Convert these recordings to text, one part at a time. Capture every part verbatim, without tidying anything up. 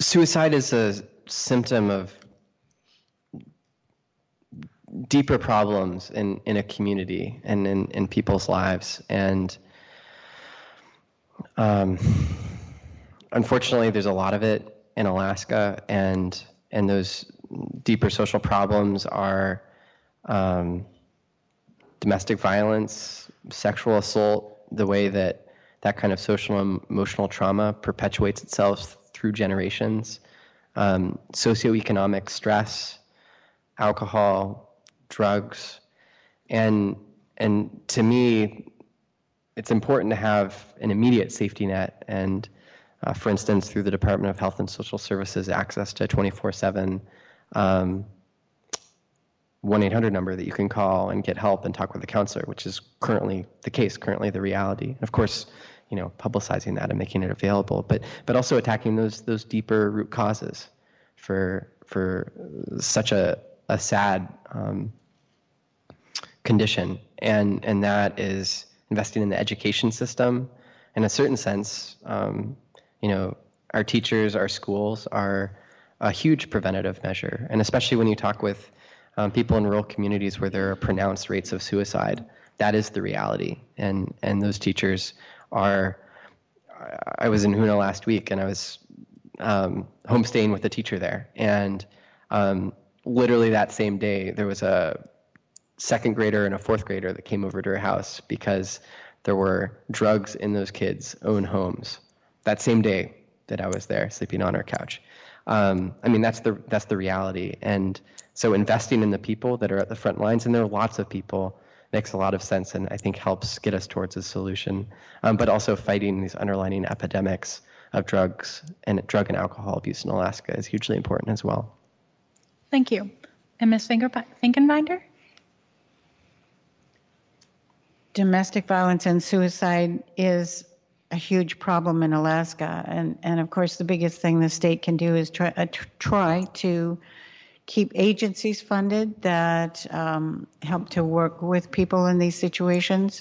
suicide is a symptom of deeper problems in, in a community and in, in people's lives. And um, unfortunately, there's a lot of it in Alaska, and and those deeper social problems are um, domestic violence, sexual assault, the way that that kind of social and emotional trauma perpetuates itself through generations, um, socioeconomic stress, alcohol, drugs, and and to me, it's important to have an immediate safety net. And uh, for instance, through the Department of Health and Social Services, access to twenty-four seven um, one eight hundred number that you can call and get help and talk with a counselor, which is currently the case, currently the reality. And of course, you know, publicizing that and making it available, but but also attacking those those deeper root causes for for such a a sad um, condition, and and that is investing in the education system. In a certain sense, um, you know, our teachers, our schools are a huge preventative measure, and especially when you talk with um, people in rural communities where there are pronounced rates of suicide, that is the reality. And and those teachers are. I was in Hoonah last week, and I was um, homestaying with a teacher there, and um, literally that same day, there was a second grader and a fourth grader that came over to her house because there were drugs in those kids' own homes. That same day that I was there, sleeping on her couch. Um, I mean, that's the that's the reality. And so investing in the people that are at the front lines, and there are lots of people, makes a lot of sense, and I think helps get us towards a solution. Um, but also fighting these underlying epidemics of drugs and drug and alcohol abuse in Alaska is hugely important as well. Thank you. And Miz Finkenbinder? Domestic violence and suicide is a huge problem in Alaska. And, and of course, the biggest thing the state can do is try, uh, try to keep agencies funded that um, help to work with people in these situations.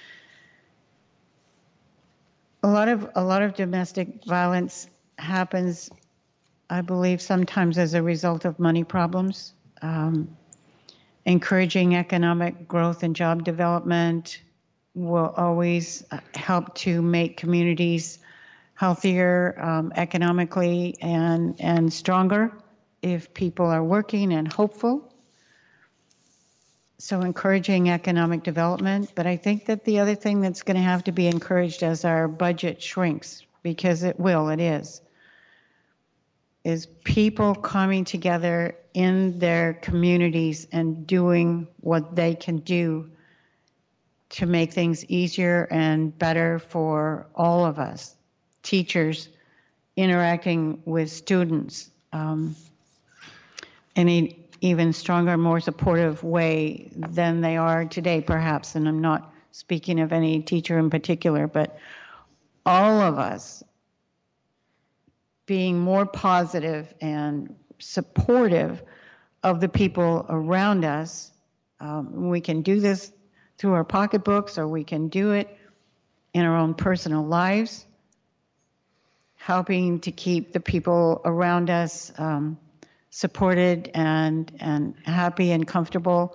A lot of a lot of domestic violence happens, I believe, sometimes as a result of money problems. Um, encouraging economic growth and job development will always help to make communities healthier um, economically and, and stronger if people are working and hopeful. So encouraging economic development. But I think that the other thing that's going to have to be encouraged as our budget shrinks, because it will, it is, is people coming together in their communities and doing what they can do to make things easier and better for all of us. Teachers interacting with students um, in an even stronger, more supportive way than they are today, perhaps. And I'm not speaking of any teacher in particular, but all of us being more positive and supportive of the people around us. Um, we can do this through our pocketbooks, or we can do it in our own personal lives, helping to keep the people around us um, supported and, and happy and comfortable.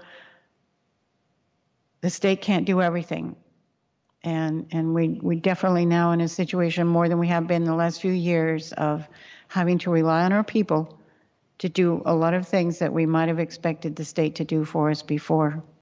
The state can't do everything. And and we we definitely now in a situation more than we have been in the last few years of having to rely on our people to do a lot of things that we might have expected the state to do for us before.